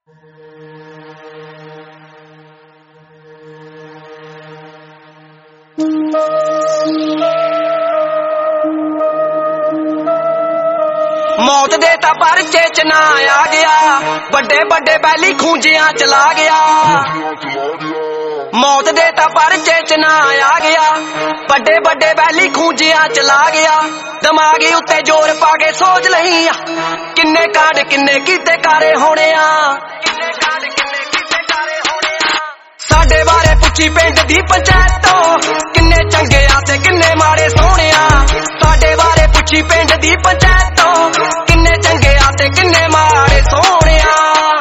मौत दे ता परचे च ना आ गया, बड़े बड़े बैली खूंजियां चला गया। मौत दे ता परचे च ना आ गया, बड़े बड़े बैली खूंजियां चला गया। दिमागी उत्ते जोर पा के सोच लही, किन्ने कांड किन्ने कीते कारे होने आ। साडे बारे पुछी पिंड दी पंचायत तो, किन्ने चंगे आ ते किन्ने माड़े सोहणे आ। साडे बारे पुछी पिंड दी पंचायत तो, किन्ने चंगे आ ते किन्ने माड़े सोहणे आ।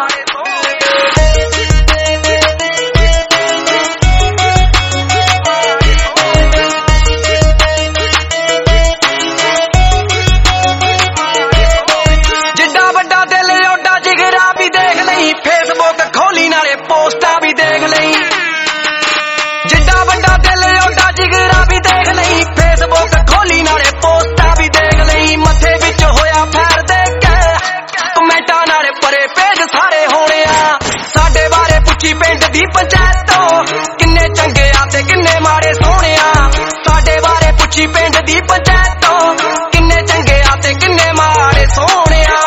जिड्डा वड्डा दिल ओडा जिगरा भी देख लई, फेसबुक खोली नाले पोस्टा भी देख लई। जिड्डा वड्डा दिल ओडा जिगरा भी देख लई, फेसबुक खोली नाले पोस्टा भी देख लई। मथे विच होया फैर देख के, कमेंटा नाले परे पेज सारे होने आ। साडे बारे पुछी पिंड दी पंचायत तो, किन्ने चंगे आ ते किन्ने माड़े सोहणे आ। साडे बारे पुछी पिंड दी पंचायत तो, किन्ने चंगे आ ते किन्ने माड़े सोहणे आ।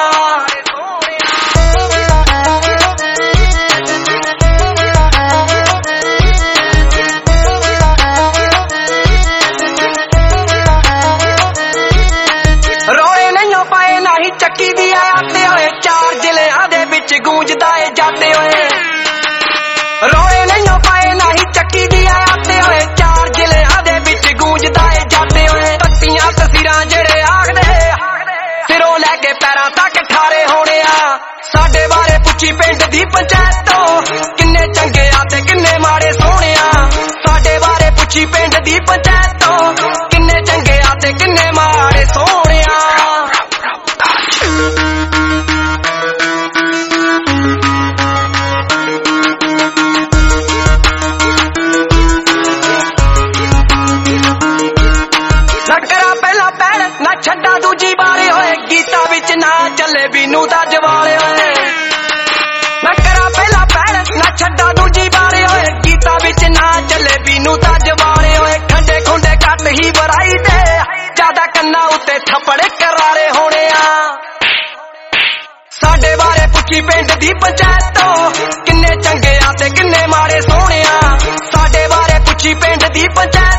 ਚੱਕੀ ਦੀ ਆਤੇ ਹੋਏ ਚਾਰ ਜ਼ਿਲ੍ਹਿਆਂ ਦੇ ਵਿੱਚ ਗੂੰਜਦਾ ਏ ਜਾਂਦੇ ਹੋਏ। ਰੋਏ ਨਹੀਂ ਪਾਏ ਨਹੀਂ ਚੱਕੀ ਦੀ ਆਤੇ ਹੋਏ ਚਾਰ ਜ਼ਿਲ੍ਹਿਆਂ ਦੇ ਵਿੱਚ ਗੂੰਜਦਾ ਏ ਜਾਂਦੇ ਹੋਏ। ਤੱਤੀਆਂ ਤਸਵੀਰਾਂ ਜਿਹੜੇ ਆਖਦੇ, ਸਿਰੋਂ ਲੈ ਕੇ ਪੈਰਾਂ ਤੱਕ ਠਾਰੇ ਹੋਣੇ ਆ। ਸਾਡੇ ਬਾਰੇ ਪੁੱਛੀ ਪਿੰਡ ਦੀ ਪੰਚਾਇਤ ਤੋਂ, ਕਿੰਨੇ ਚੰਗੇ ਆ ਤੇ ਕਿੰਨੇ ਮਾੜੇ ਸੋਹਣੇ ਆ। ਸਾਡੇ ਬਾਰੇ ਪੁੱਛੀ ਪਿੰਡ ਦੀ ਪੰਚਾਇਤ ਤੋਂ, ਕਿੰਨੇ ਚੰਗੇ ਆ ਤੇ ਕਿੰਨੇ ਮਾੜੇ ਸੋਹਣੇ ਆ। ना छड्डा दूजी बारे होए, गीता विच ना चले बीनू दा जवाले होए। ना करा पहला पैर ना छड्डा दूजी बारे होए, गीता विच ना चले बीनू दा जवाले होए। ठंडे खुंडे घट ही बराई दे, ज्यादा कन्ना उत्ते थप्पड़ करारे होने आ। साडे बारे पुछी पिंड दी पंचायत तो, किन्ने चंगे आ ते किन्ने माड़े सोहणे आ। साडे बारे पुछी पिंड दी पंचायत